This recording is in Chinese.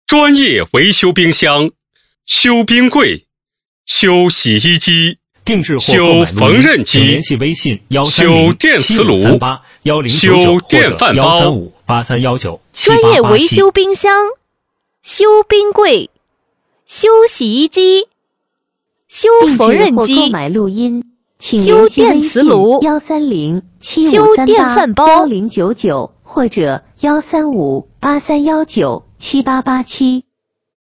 专业维修冰箱、修冰柜、修洗衣机、 定制或修缝纫机、 联系微信修电磁炉、 130381099 修电饭煲、 1358319。 专业维修冰箱、修冰柜、修洗衣机、修缝纫机、 购买录音，请修电磁炉、 13075381099 修电饭煲或者13583197887。